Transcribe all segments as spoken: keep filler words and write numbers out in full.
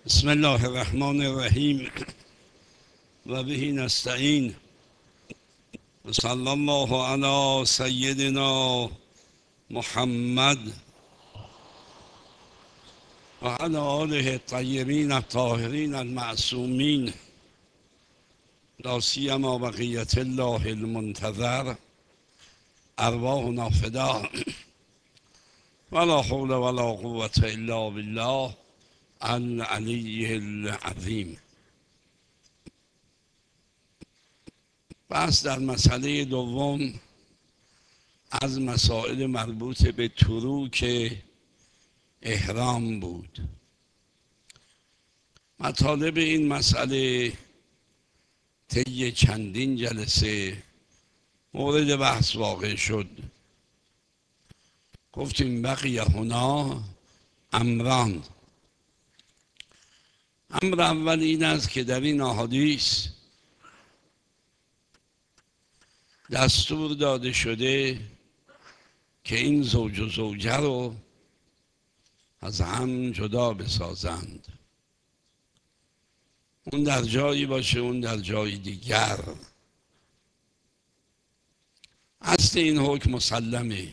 بسم الله الرحمن الرحیم و به نستعین و صلی الله علی سیدنا محمد و علی آله الطیبین الطاهرین المعصومین لا سیما بقیة الله المنتظر ارواحنا فدا ولا حول ولا قوة الا بالله العلی العظیم. بحث در مسئله دوم از مسائل مربوط به تروک احرام بود. مطالب این مسئله طی چندین جلسه مورد بحث واقع شد. گفتیم بقی هنا امران. امر اول این است که در این احادیث دستور داده شده که این زوج و زوجه رو از هم جدا بسازند. اون در جایی باشه، اون در جای دیگر. اصل این حکم مسلمه.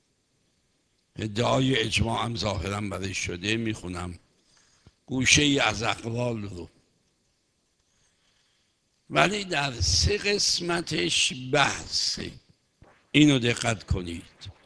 ادعای اجماع هم ظاهرا برای شده. میخونم گوشه ای از اقوال رو، ولی در سه قسمتش بحثه. اینو دقت کنید.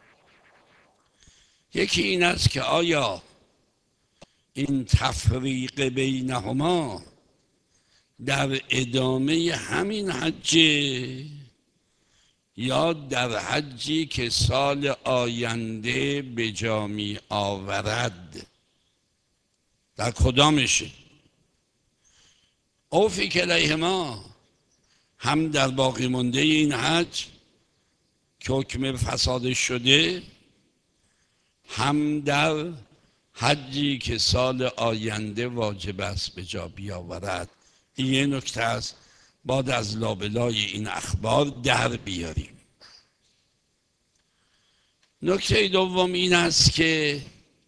یکی این است که آیا این تفریق بینهما در ادامه همین حجه یا در حجی که سال آینده به جا می آورد؟ در کدامشه؟ او فی کلیهما، هم در باقی مونده این حج که حکم فسادش شده، هم در حجی که سال آینده واجب است به جا بیاورد. این یه نکته است بعد از لابلای این اخبار در بیاریم. نکته دوم این است که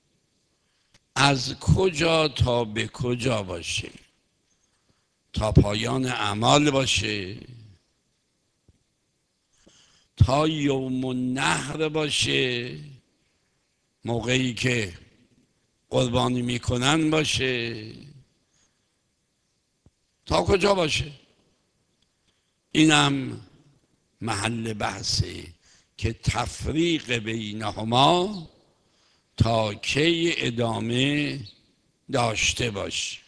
از کجا تا به کجا باشه؟ تا پایان اعمال باشه؟ تا یوم النحر باشه، موقعی که قربانی میکنن باشه؟ تا کجا باشه؟ اینم محل بحثه که تفریق بینهما تا کی ادامه داشته باشه.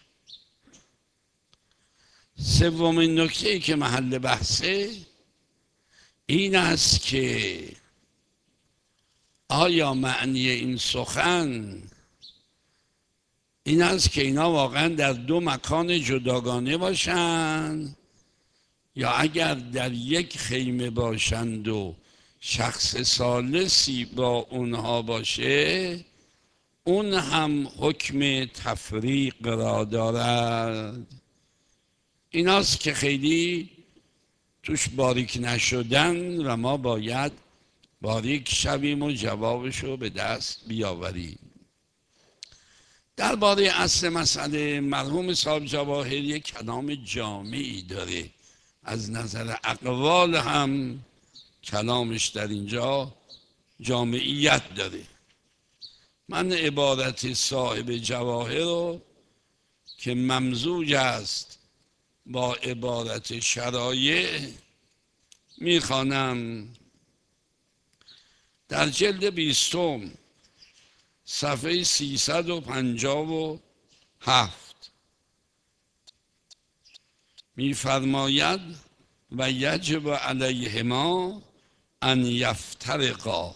سومین نکته که محل بحثه این است که آیا معنی این سخن این است که اینا واقعا در دو مکان جداگانه باشند، یا اگر در یک خیمه باشند و شخص ثالثی با اونها باشه اون هم حکم تفریق را دارد؟ ایناست که خیلی توش باریک نشدن و ما باید باریک شویم و جوابشو به دست بیاوریم. درباره اصل مسئله مرحوم صاحب جواهر یک کلام جامعی داره. از نظر اقوال هم کلامش در اینجا جامعیت داره. من عبارت صاحب جواهر رو که ممزوج است با عبارت شرایع میخوانم. در جلد بیستم صفحه سیصد و پنجاه و هفت میفرماید و یجب علیهما ان یفترقا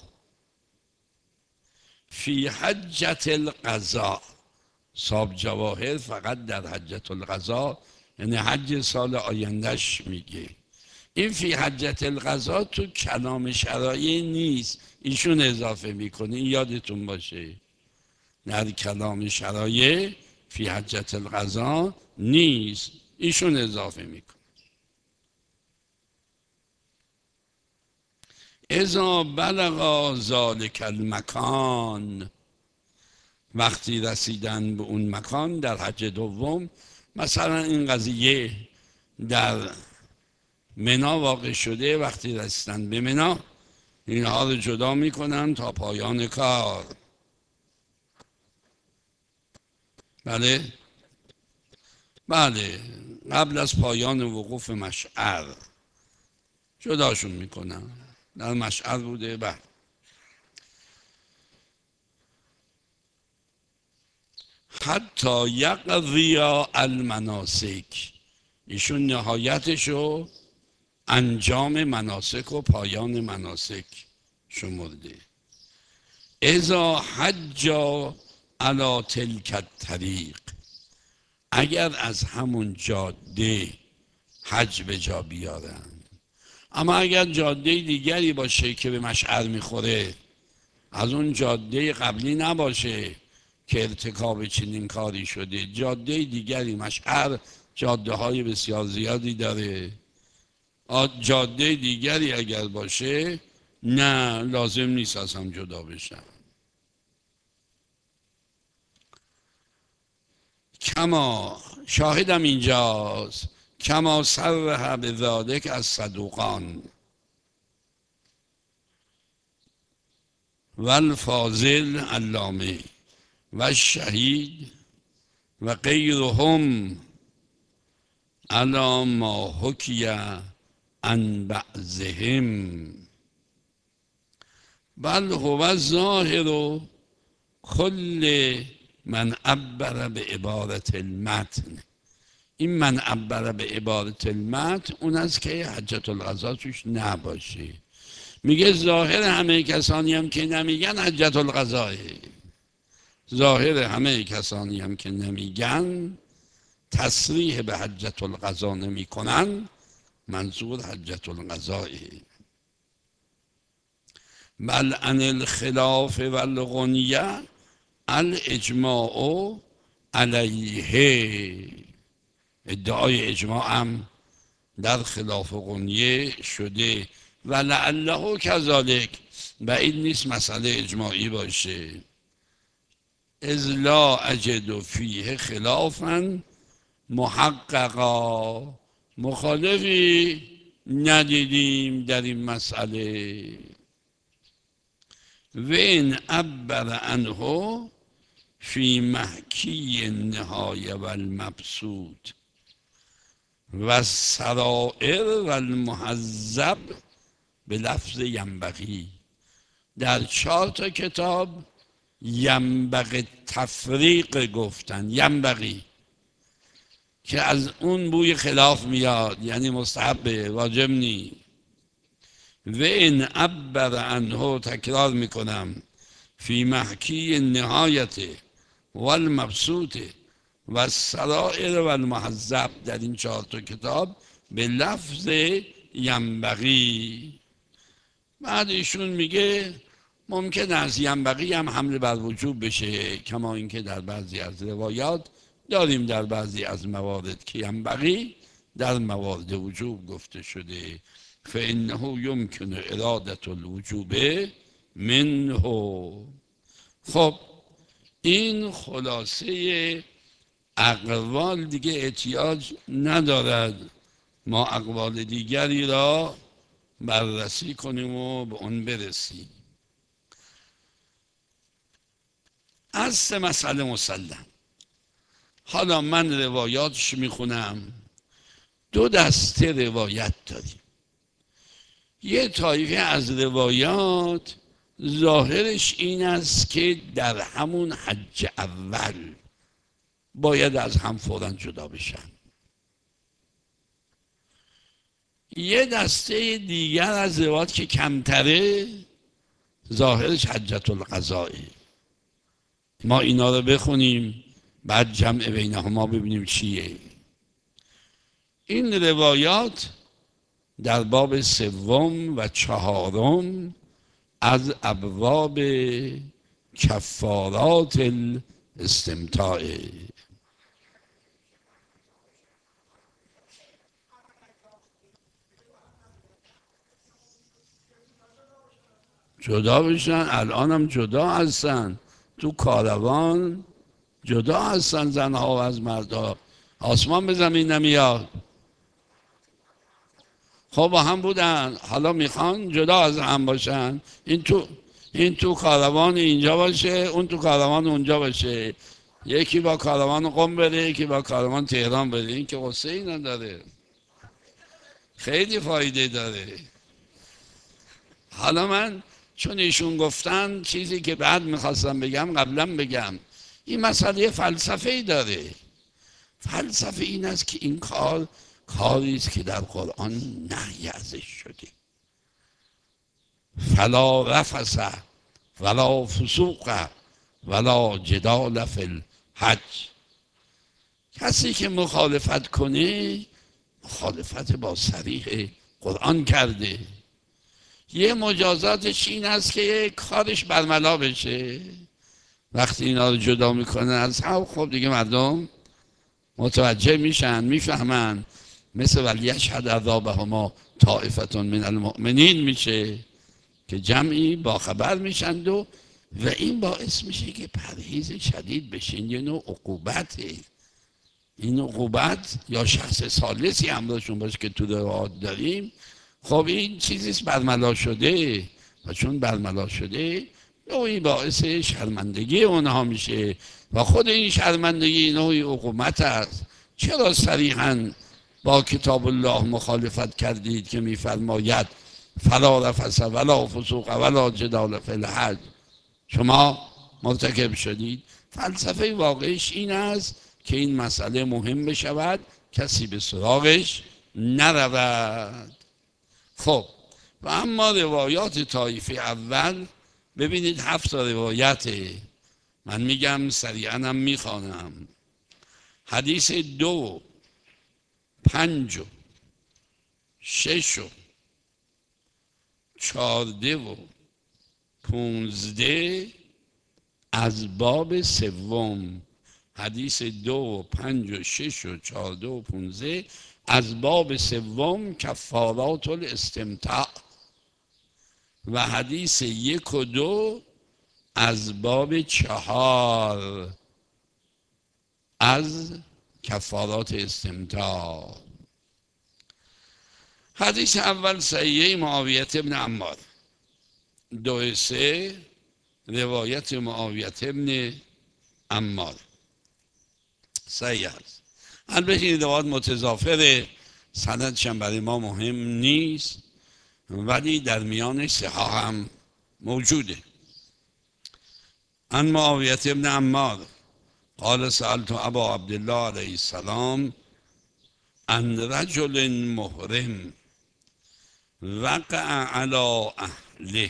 فی حجة القضاء. صاحب جواهر فقط در حجة القضاء یعنی حج سال آیندهش میگه. این فی حجة القضاء تو کلام شرایع نیست، ایشون اضافه میکنه. این یادتون باشه، در کلام شرایع فی حجة القضاء نیست، ایشون اضافه میکنه. اذا بلغ ذلك المکان، وقتی رسیدن به اون مکان در حج دوم، مثلا این قضیه در منا واقع شده، وقتی رسیدن به منا اینها رو جدا میکنن تا پایان کار. بله بله قبل از پایان وقوف مشعر جداشون میکنن. در مشعر بوده. بله حتی یقضی المناسک، ایشون نهایتشو انجام مناسک و پایان مناسک شمرده. اذا حج علی تلک الطریق، اگر از همون جاده حج به جا بیارن. اما اگر جاده دیگری باشه که به مشعر میخوره، از اون جاده قبلی نباشه که ارتکاب چنین کاری شده، جاده دیگری، مشعر جاده های بسیار زیادی داره، جاده دیگری اگر باشه نه لازم نیست از هم جدا بشن. کما شاهدم اینجاست، کما صرح بذالک از صدوقان و الفاضل علامه و شهید و غیرهم علی ما حکی عن بعضهم، بل هو ظاهر کل من عبر به عبارت المتن. این من عبر به عبارت المتن اون است که حجت القضا توش نباشه. میگه ظاهر همه کسانی هم که نمیگن حجت القضاه، ظاهر همه کسانی هم که نمیگن تصریح به حجت القضا نمی کنن، منظور حجت القضاه. بل عن الخلاف و الغنیه الاجماع علیه، ادعای اجماع هم در خلاف غنیه شده. و لعله کذالک، بعید نیست مسئله اجماعی باشه. اذ لا اجد فیه خلافا محققا، مخالفی ندیدیم در این مسئله. و این عبر عنه فی محکی النهایه و المبسوط و السرائر و المهذب به لفظ ینبغی. در چهار تا کتاب ینبغی تفریق گفتن، ینبغی که از اون بوی خلاف میاد، یعنی مستحب، واجب نی. و این عبر عنه، تکرار میکنم، فی محکی نهایت و المبسوط و السرائر و المهذب، در این چهار تا کتاب به لفظ ینبغی. بعد ایشون میگه ممکن است ینبغی هم حمل بر وجوب بشه، کما اینکه در بعضی از روایات داریم در بعضی از موارد که ینبغی در موارد وجوب گفته شده. فانه یمکن اراده الوجوب منه. خب این خلاصه اقوال، دیگه احتیاج ندارد ما اقوال دیگری را بررسی کنیم و به اون برسیم. از سه مسئله مسلم. حالا من روایاتش میخونم. دو دسته روایت داریم. یه طایفه از روایات ظاهرش این است که در همون حج اول باید از هم فوراً جدا بشن. یه دسته دیگر از روایات که کمتره ظاهرش حجت القضاء. ما اینا رو بخونیم بعد جمع بینهما ببینیم چیه. این روایات در باب سوم و چهارم از ابواب کفارات الاستمتاع. جدا بشن، الان هم جدا هستن، تو کاروان جدا هستن زنها از مردها، آسمان به زمین نمیاد. خب با هم بودن، حالا میخوان جدا از هم باشن. این تو این تو کاروان اینجا باشه، اون تو کاروان اونجا باشه. یکی با کاروان قم بره، یکی با کاروان تهران بره. این که قصه ای نداره، خیلی فایده داره. حالا من چون ایشون گفتن چیزی که بعد میخواستم بگم قبلا بگم. این مسئله فلسفه ای داره. فلسفه این است که این کار کاری است که در قرآن نهی ازش شده. فلا رفث ولا فسوق ولا جدال فی الحج. کسی که مخالفت کنه مخالفت با صریح قرآن کرده. یه مجازاتش این است که کارش برملا بشه. وقتی اینا رو جدا میکنه از هم، خب دیگه مردم متوجه میشن، میفهمن، مثل ولیشهد عذابهما طائفة من المؤمنین میشه که جمعی با خبر میشند و و این باعث میشه که پرهیز شدید بشه. این یه نوع عقوبته. این عقوبت یا شخص ثالثی همراهشون باشه که تو روایات داریم. خب این چیزیست برملا شده و چون برملا شده نوعی باعث شرمندگی اونها میشه و خود این شرمندگی نوعی عقوبت است. چرا صریحاً با کتاب الله مخالفت کردید که میفرماید فلا رفث ولا فسوق ولا جدال فی الحج؟ شما مرتکب شدید. فلسفه واقعیش این است که این مسئله مهم بشود، کسی به سراغش نرود. خب و اما روایات طایفه اول، ببینید هفت تا روایته. من میگم سریعا هم میخوانم. حدیث دو پنج و شش و چارده و پونزده از باب سوم. حدیث دو و پنج و شش و چارده و پونزده از باب سوم کفارات الاستمتاع و حدیث یک و دو از باب چهار از کفارات استمتاع. حدیث اول صحیحه معاویه ابن عمار، دو سه روایت معاویه ابن عمار صحیح است. البته این روایت متضافره، سندش هم برای ما مهم نیست ولی در میانش صحاح هم موجوده. عن معاویه ابن عمار قال سألت ابا عبدالله علیه السلام عن رجل محرم وقع على اهله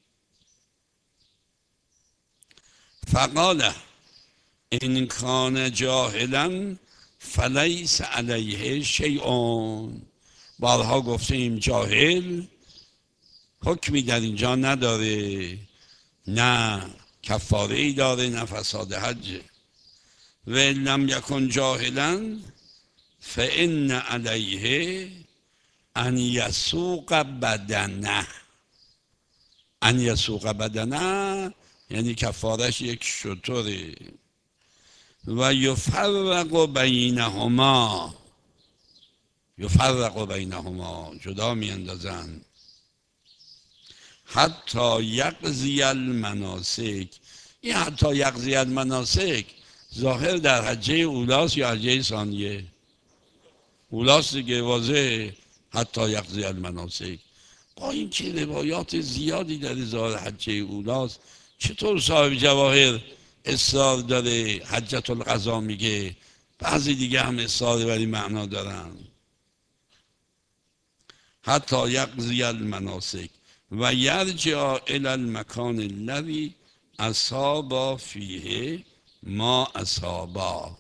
فقال ان کان جاهلا فلیس علیه شیء. بارها گفتیم جاهل حکمی در اینجا نداره، نه کفاره ای داره نه فساد حج. و لم یکن جاهلا فان علیه ان یسوق بدنه. ان یسوق بدنه یعنی کفارش یک شتره. و یفرق بینهما، یفرق بینهما جدا می اندازن، حتی یقضی المناسک. این حتی یقضی المناسک ظاهر در حجه اولاست یا حجه ثانیه؟ اولاست دیگه، واضح. حتی یقضی المناسک با این که روایات زیادی در ظاهر حجه اولاست، چطور صاحب جواهر اصرار داره حجت القضا میگه، بعضی دیگه هم اصرار بر این معنا دارن. حتی یقضی المناسک و یرجع الی المکان الذی اصاب فیه ما اصابا.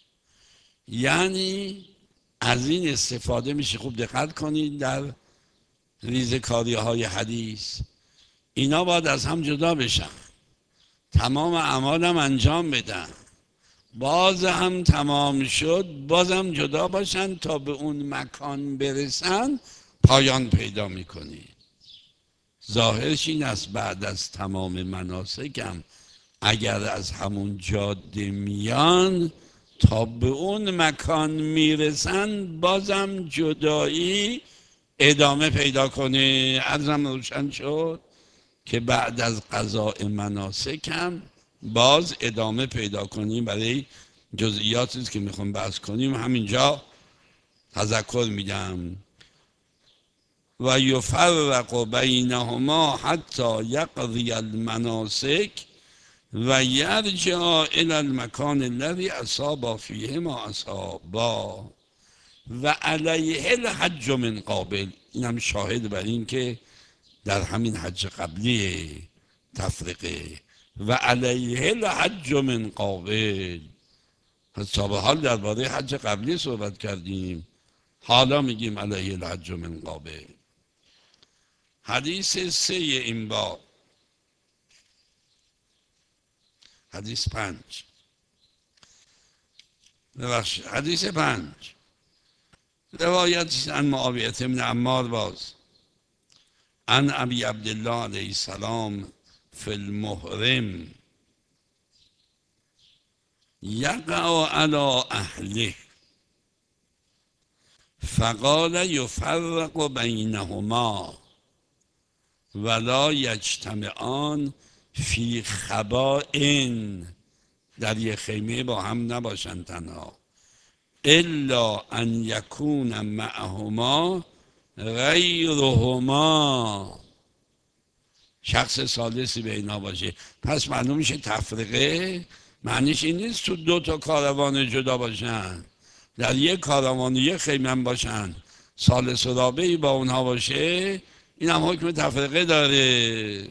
یعنی از این استفاده میشه. خوب دقت کنید در ریزکاری های حدیث، اینا باید از هم جدا بشن، تمام اعمال هم انجام بدن، باز هم تمام شد باز هم جدا باشن تا به اون مکان برسن پایان پیدا میکنی. ظاهرش این است بعد از تمام مناسکم اگر از همون جاده میان تا به اون مکان میرسن بازم جدایی ادامه پیدا کنه. عرضم روشن شد که بعد از قضاء مناسک هم باز ادامه پیدا کنیم. برای جزئیاتی که میخوام بحث کنیم همینجا تذکر میدم. و یفرق بینهما حتی یقضی المناسک و یرجع الی المکان الذی اصاب فیه ما اصابا و علیه الحج من قابل. این هم شاهد بر این که در همین حج قبلی تفریقه و علیه الحج من قابل. تا به حال درباره حج قبلی صحبت کردیم، حالا میگیم علیه الحج من قابل. حدیث سه این باب، حدیث پنج ببخشید حدیث پنج، روایت عن معاویه بن عمار باز عن ابی عبدالله علیه السلام فی المحرم یقع علی اهله فقال یفرق بینهما ولا یجتمعان فی خبائن، در یک خیمه با هم نباشن تنها، الا ان یکون معهما غیرهما، شخص ثالثی به اینا باشه. پس معلوم میشه تفریقه معنیش این نیست تو دو تا کاروان جدا باشن، در یک کاروان و یک خیمه باشن، ثالث و رابعی با اونها باشه. این هم حکم تفریقه داره.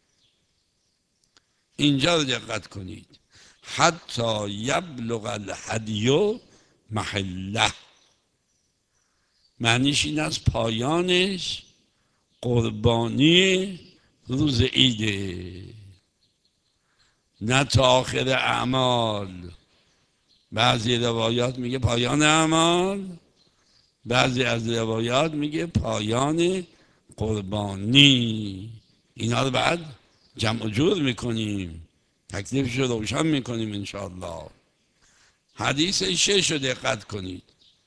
اینجا رو دقت کنید، حتی یبلغ الهدی محله، معنیش این از پایانش قربانی روز عیده، نه تا آخر اعمال. بعضی روایات میگه پایان اعمال، بعضی از روایات میگه پایان قربانی. اینا رو بعد جمع جور میکنیم، تکلیفش رو روشن میکنیم انشاءالله. حدیث شش رو دقت کنید،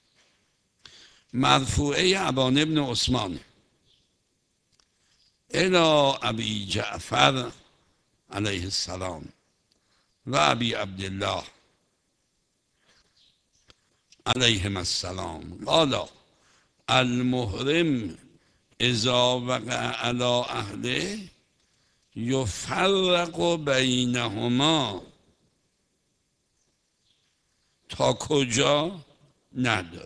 مرفوعه ابان ابن عثمان الی ابی جعفر علیه السلام و ابی عبدالله علیهم السلام قال المحرم اذا وقع علی اهله یفرق بینهما، تا کجا نداره،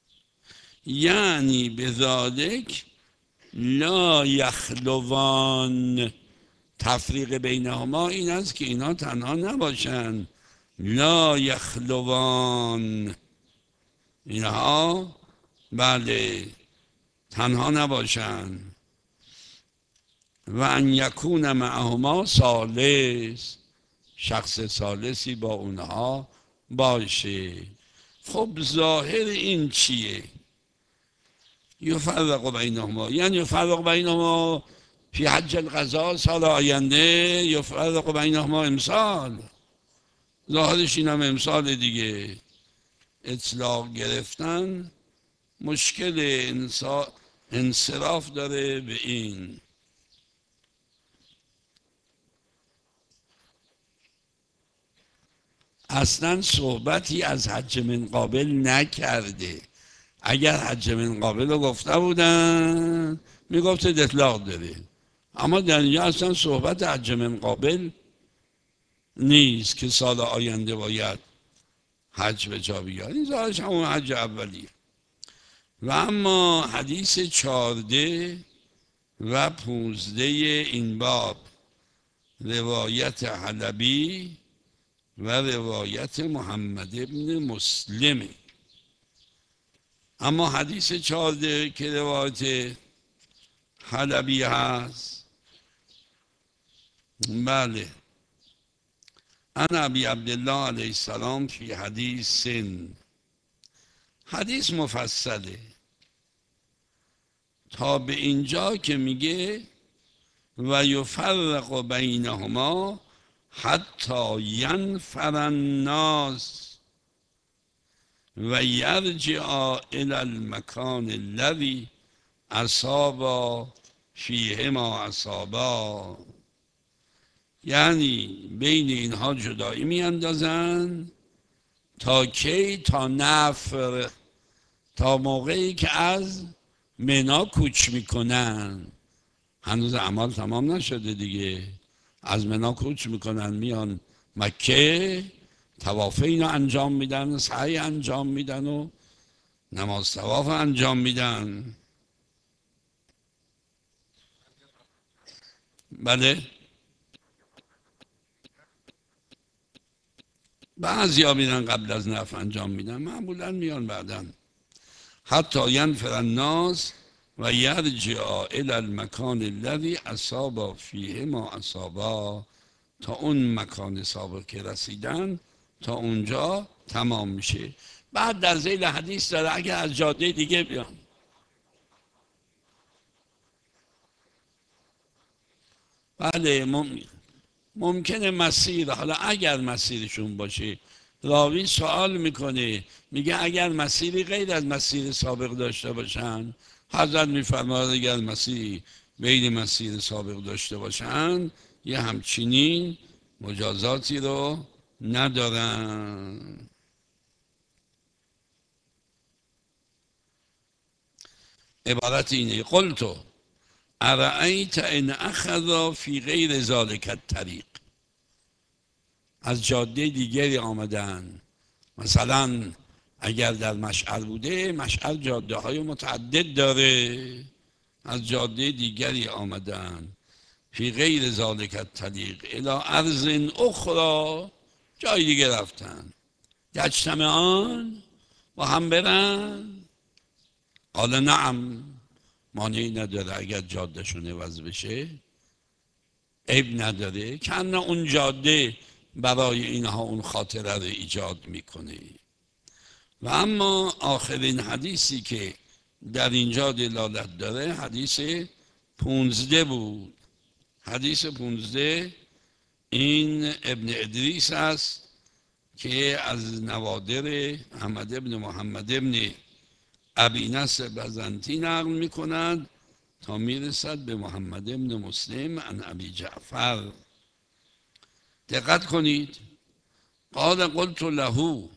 یعنی بذالک لا یخلوان، تفریق بینهما این است که اینا تنها نباشن، لا یخلوان، اینها بله تنها نباشن، و ان یکون معهما ثالث، شخص ثالثی با اونها باشه. خب ظاهر این چیه؟ یفرق بینهما، یعنی یفرق بینهما فی حج القضا سال آینده، یفرق بینهما امسال، ظاهرش این هم امسال دیگه. اطلاق گرفتن مشکل انصراف داره به این. اصلا صحبتی از حج من قابل نکرده. اگر حج من قابل رو گفته بودن میگفته اطلاق داره، اما در اینجا اصلا صحبت حج من قابل نیست که سال آینده باید حج به جا بیاد. این ظاهرش همون حج اولیه. و اما حدیث چارده و پونزده این باب، روایت حلبی و روایت محمد ابن مسلم. اما حدیث چارده که روایت حلبی هست، بله، عن ابی عبدالله علیه السلام فی حدیث، حدیث مفصله تا به اینجا که میگه و یفرق بینهما حتی ینفر الناس و یرجع الی المکان الذی اصاب فیه ما اصابا. یعنی بین اینها جدایی میاندازن تا کی؟ تا نفر، تا موقعی که از منا کوچ میکنن. هنوز اعمال تمام نشده دیگه. از منا کوچ میکنن میان مکه، طواف اینو انجام میدن، سعی انجام میدن و نماز طواف انجام میدن. بله، بعضی ها میرن قبل از نفر انجام میدن، معمولا میان بعدن. حتی ینفر الناس و یرجع الی المکان الذی اصاب فیه ما اصابا. تا اون مکان سابق که رسیدن تا اونجا تمام میشه. بعد در ذیل حدیث داره اگر از جاده دیگه بیان، بله مم... ممکنه مسیر، حالا اگر مسیرشون باشه، راوی سوال میکنه میگه اگر مسیری غیر از مسیر سابق داشته باشن، حضرت میفرماید اگر مسیری بین مسیر سابق داشته باشن یه همچنین مجازاتی رو ندارن. عبارت اینه: قلتو ارأیت ان اخذ فی غیر ذالک الطریق. از جاده دیگری آمدن، مثلا اگر در مشعر بوده، مشعر جاده های متعدد داره، از جاده دیگری آمدن، فی غیر ذالک الطریق الی ارض اخرى، جای دیگه رفتن، یجتمعان، با هم برن. قال نعم، مانعی نداره اگر جادهشون عوض بشه، عیب نداره، که ان اون جاده برای اینها اون خاطره رو ایجاد میکنه. و اما آخرین حدیثی که در اینجا دلالت داره حدیث پونزده بود. حدیث پونزده این ابن ادریس است که از نوادر احمد ابن محمد ابن ابی نصر بزنطی نقل میکند تا میرسد به محمد ابن مسلم عن ابی جعفر. دقت کنید. قال قلت له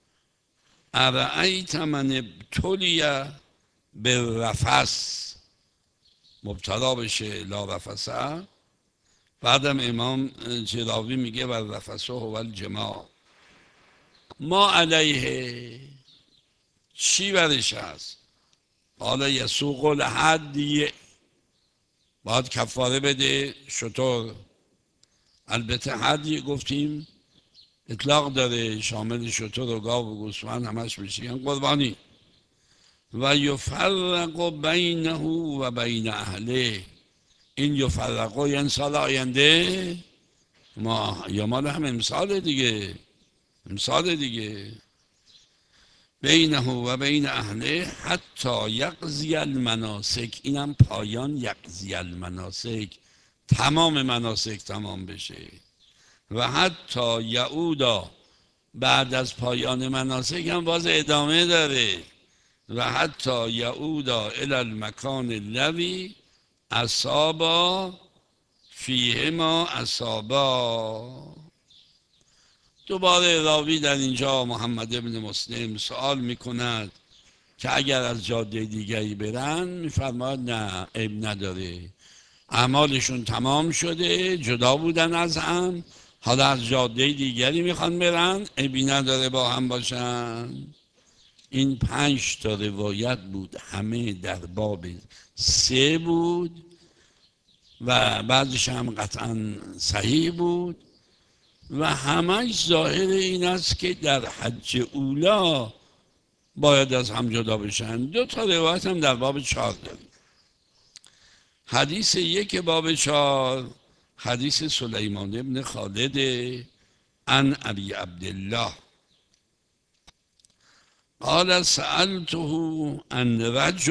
ارأیت من ابتلی بالرفث، مبتلا بشه لا رفثه، بعدم امام جراوی میگه والرفث هو الجماع، ما علیه، چی برش هست؟ قال یسوق الهدی، باید کفاره بده شتر. البته هدی گفتیم اطلاق داره، شامل شتر و گاو و گوسفند همش میشن قربانی. و یفرق بینه و بین اهله، این یفرق یعنی سال آینده، ما یا مال هم امسال دیگه، امسال دیگه. بینه و بین اهله حتی یقضی المناسک، اینم پایان یقضی المناسک، تمام مناسک تمام بشه. و حتی یعودا، بعد از پایان مناسک هم باز ادامه داره. و حتی یعودا الی المکان الذی اصابا فیه ما اصابا. دوباره راوی در اینجا محمد ابن مسلم سوال میکند که اگر از جاده دیگری برن، میفرماید نه، عیب نداره، اعمالشون تمام شده، جدا بودن از هم، حالا از جاده دیگری میخوان برن، عیبی نداره با هم باشن. این پنج تا روایت بود، همه در باب سه بود و بعضش هم قطعا صحیح بود و همش ظاهر این است که در حج اولا باید از هم جدا بشن. دو تا روایت هم در باب چهار داریم. حدیث یک باب چهار حدیث سلیمان ابن خالد عن ابی عبدالله قال سألته عن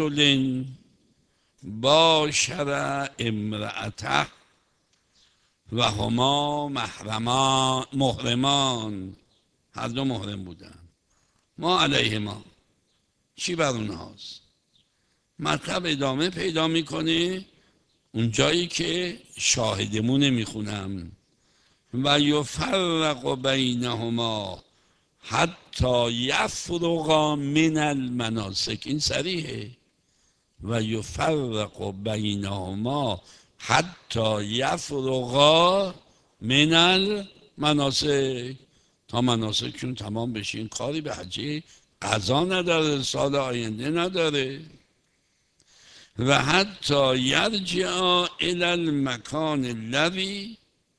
رجل باشر امرأته و هما محرمان محرمان، هر دو محرم بودن. ما علیه ما، چی بر اونهاست؟ مطلب ادامه پیدا میکنه اون جایی که شاهدمونه میخونم و یفرق بینهما حتی یفرقا من المناسک. این صریحه. و یفرق بینهما حتی یفرقا من المناسک، تا مناسکشون تمام بشه. این کاری به حجه قضا نداره، سال آینده نداره. و حتی یرجع الی المکان الذی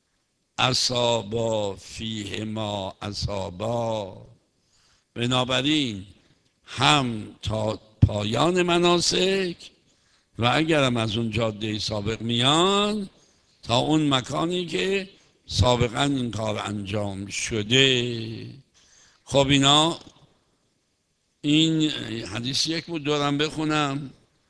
اصابا فیه ما اصابا. بنابراین هم تا پایان مناسک و اگرم از اون جاده سابق میان تا اون مکانی که سابقا این کار انجام شده. خب اینا، این حدیث یک بود دورم بخونم.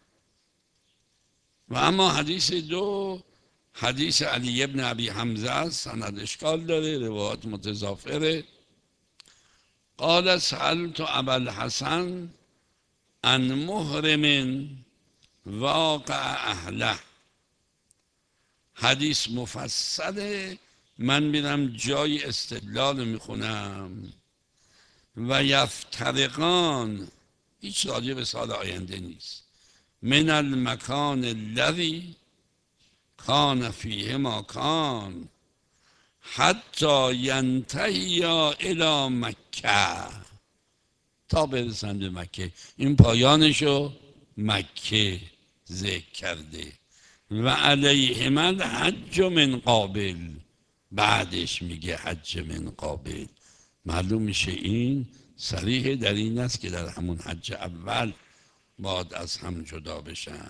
و اما حدیث دو، حدیث علی ابن ابی حمزه است، سند اشکال داره، روایات متضافره. قال سألت ابا الحسن عن محرم واقع اهله. حدیث مفصله، من میرم جای استدلال میخونم. و یفترقان، هیچ راجع به سال آینده نیست. من المکان الذی کان فیه ما کان حتی ینتهی الی مکه، تا برسند به مکه. این پایانشو مکه ذکر کرده. و علیهم الحج من قابل، بعدش میگه حج من قابل. معلوم میشه این صریح در این است که در همون حج اول باید از هم جدا بشن.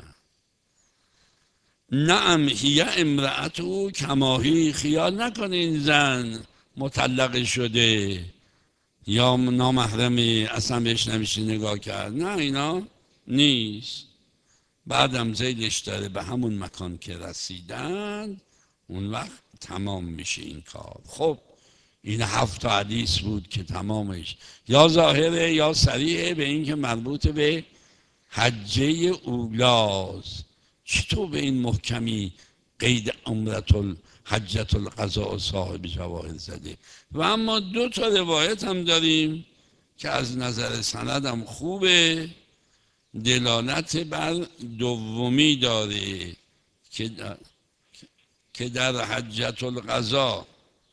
نعم هی امرأتو کماهی، خیال نکنه این زن مطلقه شده یا نامحرمه اصلا بهش نمیشه نگاه کرد، نه اینا نیست. بعدم زیدش داره به همون مکان که رسیدن اون وقت تمام میشه این کار. خب این هفت تا حدیث بود که تمامش یا ظاهره یا صریحه به این که مربوط به حجه اولاست. چطور به این محکمی قید عمرت حجت القضاء صاحب جواهر زده؟ و اما دو تا روایت هم داریم که از نظر سند هم خوبه، دلالت بر دومی داره که در, که در حجت القضاء،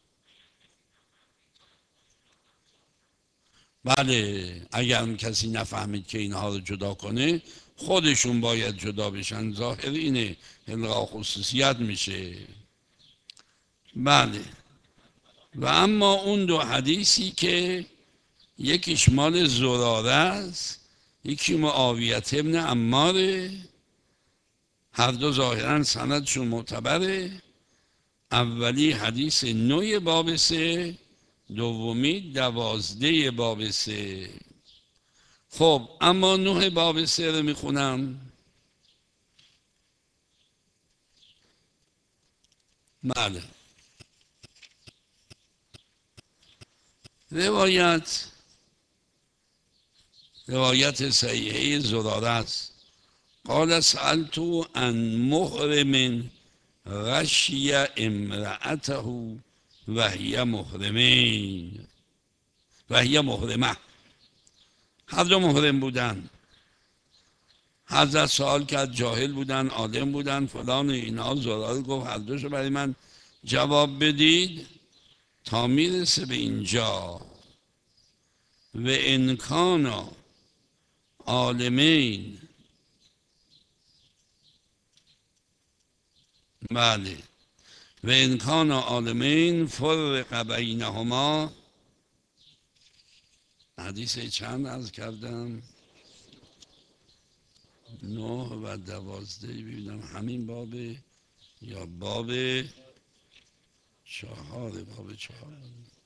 بله اگر کسی نفهمید که اینها رو جدا کنه خودشون باید جدا بشن، ظاهر اینه، الغا خصوصیت میشه. بله. و اما اون دو حدیثی که یکیش مال زراره است، یکی معاویت ابن عماره، هر دو ظاهرا سندشون معتبره. اولی حدیث نوی باب سه، دومی دوازده باب سه. خب اما نه باب سه رو میخونم. بله. روایت روایت صحیحه زراره است. قال سألت عن محرم غشی امرأته و هی محرمین و هی محرمه، هر دو محرم بودن. حضرت سوال کرد، جاهل بودن عالم بودن فلان اینا. زراره گفت هر دوشو برای من جواب بدید تا میرسه به اینجا. و انکانا عالمین، بله، و انکانا عالمین فرق بینهما. حدیث چند عرض کردم؟ نه و دوازده. ببینم همین بابه یا باب چهار؟ باب چهار.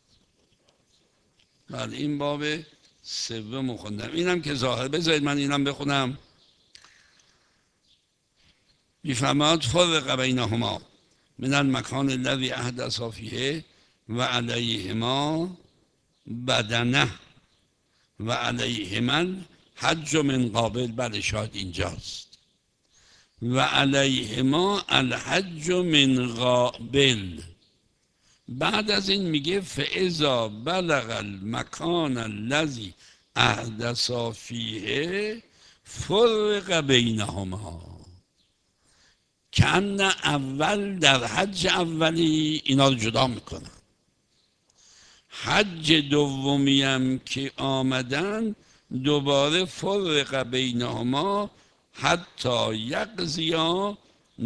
بله این باب سوم خوندم. اینم که ظاهر، بذارید من اینم بخونم. میفرماد فرق بینهما من المکان الذی احدث فیه و علیهما بدنه و علیهما حج من قابل. بله شاید اینجاست. و علیهما الحج من قابل. بعد از این میگه فاذا بلغ المکان الذی احدث فیه فرق بینهما. کأن اول در حج اولی اینا رو جدا میکنن، حج دومی هم که آمدن دوباره فرق بینهما حتی یقضیا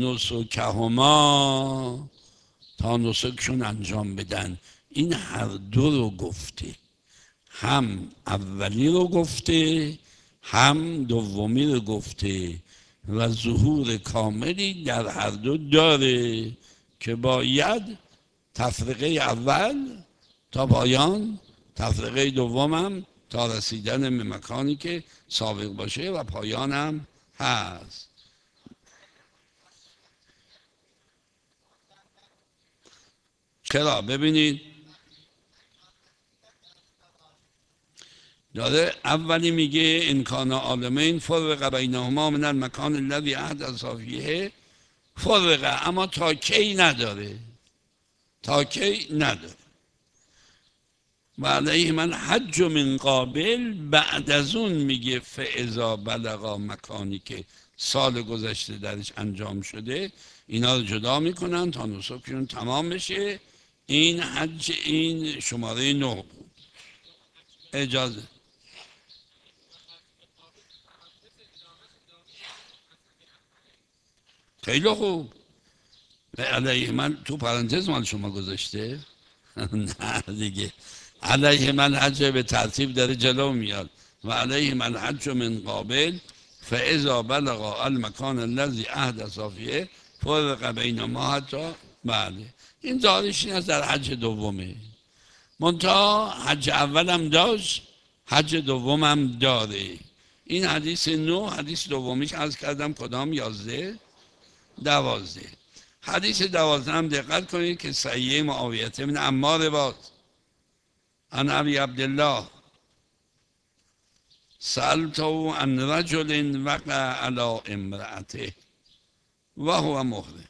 نسکهما، تا نسکشون انجام بدن. این هر دو رو گفته، هم اولی رو گفته هم دومی رو گفته و ظهور کاملی در هر دو داره که باید تفرقه اول تا پایان، تفرقه دومم تا رسیدن به مکانی که سابق باشه و پایانم هست. چرا؟ ببینید داره اولی میگه امکان عالمین فرق بینهما من المکان الذی احدث فیه فرقه، اما تا کی نداره، تا کی نداره. و علیه من حج من قابل. بعد از اون میگه فاذا بلغا، مکانی که سال گذشته درش انجام شده اینا رو جدا میکنن تا نسکشون تمام بشه. این حج، این شماره نه بود. اجازه خیلی خوب. و علیه من تو پرانتز مال شما گذاشته؟ نه دیگه، علیه من حج به ترتیب داره جلو میاد. و علیه من حج من قابل فاذا بلغ المکان الذی احدث فیه فرق بینهما حتی. بله این دارش این از در حج دومه، منتها حج اولم داشت حج دومم داره. این حدیث نو، حدیث دومیش عرض کردم کدام؟ یازده دوازده. حدیث دوازده هم دقت کنید که صحیح معاویه بن عمار بود. عن ابی عبدالله سألته عن رجل وقع على امرأته و هو محرم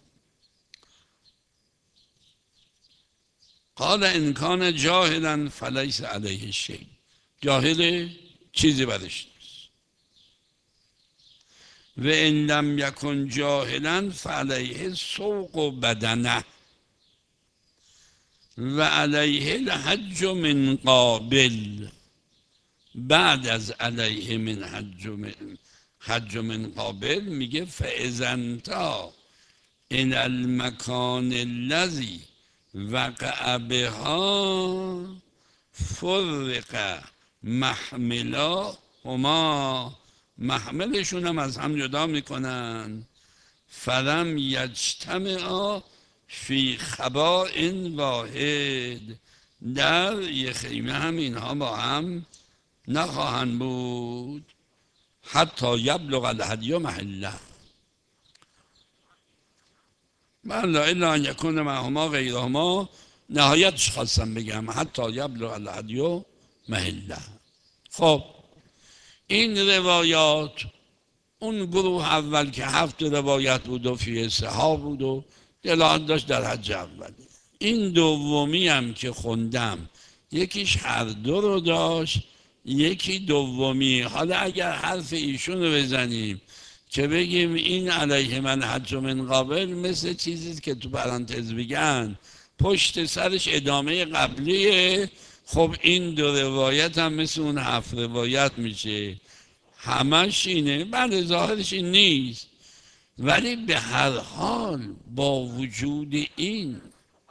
قال ان کان جاهلا فلیس علیه شیء. جاهل چیزی برش نیست. و ان لم یکن جاهلا فعلیه سوق بدنه و علیه الحج من قابل. بعد از علیه من حج من, حج من قابل میگه فاذا انتهى الى المکان الذی وقع بها فرق محملا هما. محملشون هم از هم جدا میکنن. فلم یجتمعا فی خباء واحد. در یک خیمه هم اینها با هم نخواهند بود حتی یبلغ الهدی محله. من لا الا ان یکون معهما غیرهما. نهایتش خواستم بگم حتی یبلغ الهدی محله. خب این روایات، اون گروه اول که هفت روایت بود و فیه سها بود و دلالت داشت در حج اولی. این دومی هم که خوندم یکیش هر دو رو داشت، یکی دومی. حالا اگر حرف ایشون رو بزنیم که بگیم این علیه من حج من قابل مثل چیزی که تو پرانتز بگن پشت سرش ادامه قبلیه، خب این دو روایت هم مثل اون هفت روایت میشه. همش اینه. بله ظاهرش این نیست، ولی به هر حال با وجود این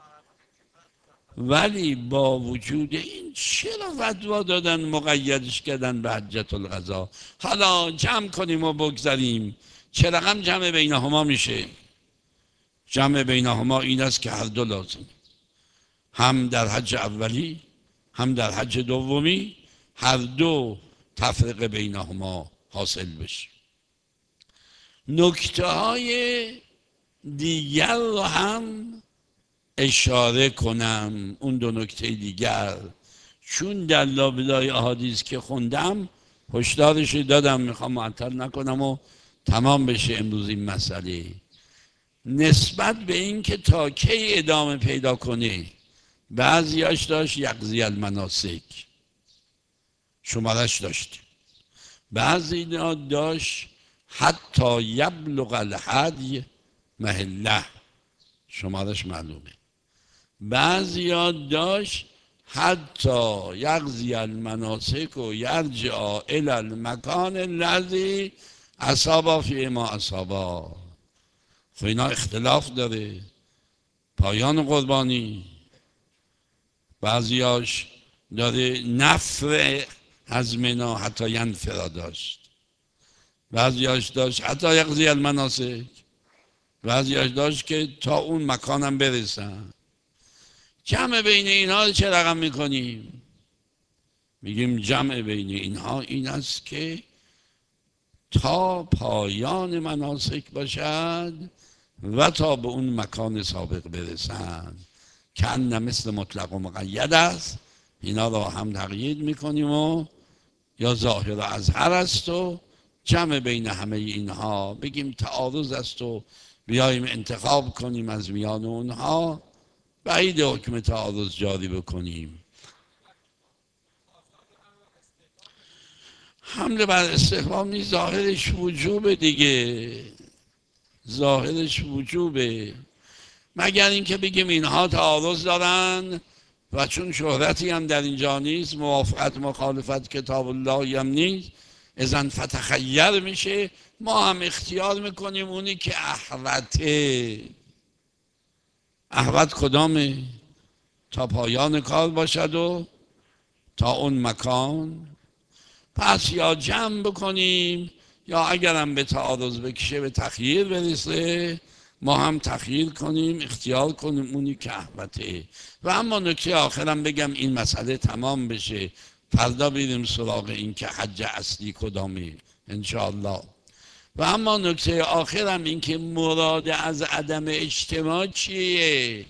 ولی با وجود این چرا فتوا دادن مقیدش کردن به حجة القضا؟ حالا جمع کنیم و بگذاریم چه رقم جمع بینهما میشه؟ جمع بینهما این است که هر دو لازم، هم در حج اولی هم در حج دومی، هر دو تفرقه بینهما حاصل بشه. نکته های دیگر رو هم اشاره کنم، اون دو نکته دیگر، چون در لابلای احادیث که خوندم هشدارش دادم، میخوام معطل نکنم و تمام بشه امروز این مسئله. نسبت به این که تا کی ادامه پیدا کنه، بعضیاش داشت یقضی المناسک شمارش داشت، بعضی داشت حتی یبلغ الهدی محله شمارش معلومه، بعضی داشت حتی یقضی المناسک و یرجع الی المکان الذی اصاب فی ما اصابا. خب اینا اختلاف داره. پایان قربانی بعضیاش داره نفر از منا حتی ینفرا داشت، بعضیاش داشت حتی یقضی المناسک، بعضیاش داشت که تا اون مکانم برسن. جمع بین اینها رو چه رقم میکنیم؟ میگیم جمع بین اینها این است که تا پایان مناسک باشد و تا به اون مکان سابق برسن، که ان مثل مطلق و مقید است. اینا رو هم تقیید میکنیم و یا ظاهر و اظهر است و جمع بین همه اینها بگیم تعارض است و بیاییم انتخاب کنیم از میان اونها، بعید حکم تعارض جاری بکنیم. حمله بر استحباب ظاهرش وجوبه دیگه، ظاهرش وجوبه، مگر اینکه بگیم اینها تعارض دارن و چون شهرتی هم در اینجا نیست، موافقت مخالفت کتاب الله هم نیست، اذن فتخیر میشه، ما هم اختیار میکنیم اونی که احوته. احوت کدامه؟ تا پایان کار باشد و تا اون مکان. پس یا جمع بکنیم یا اگرم به تعارض بکشه به تخییر برسه، ما هم تخییر کنیم، اختیار کنیم اونی که احوته. و اما نکته آخرم بگم این مسئله تمام بشه، فردا بیریم سراغ این که حج اصلی کدامه انشاءالله. و اما نکته آخرم این که مراد از عدم اجتماع چیه؟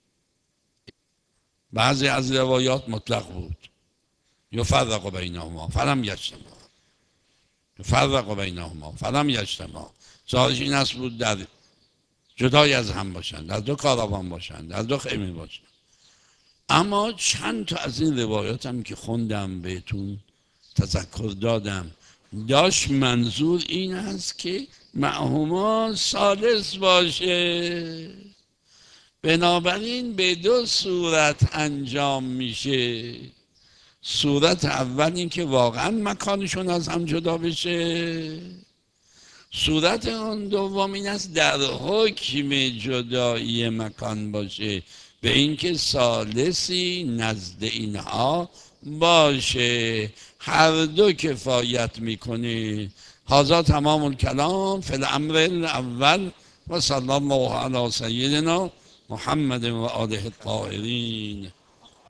بعضی از روایات مطلق بود، یفرق بینهما فلم یجتمع، یفرق بینهما فلم یجتمع، ظاهرش این است بود در جدای از هم باشند، در دو کاروان باشند، در دو خیمه باشند. اما چند تا از این روایات هم که خوندم بهتون تذکر دادم، داشت منظور این است که معهما ثالث باشه. بنابراین به دو صورت انجام میشه. صورت اول این که واقعا مکانشون از هم جدا بشه، صورت اون دوم این است در حکم جدایی مکان باشه، به اینکه ثالثی نزد اینها باشه. هر دو کفایت میکنه. هذا تمام الکلام فی الامر الاول و صلی الله علی سیدنا محمد و آله الطاهرین.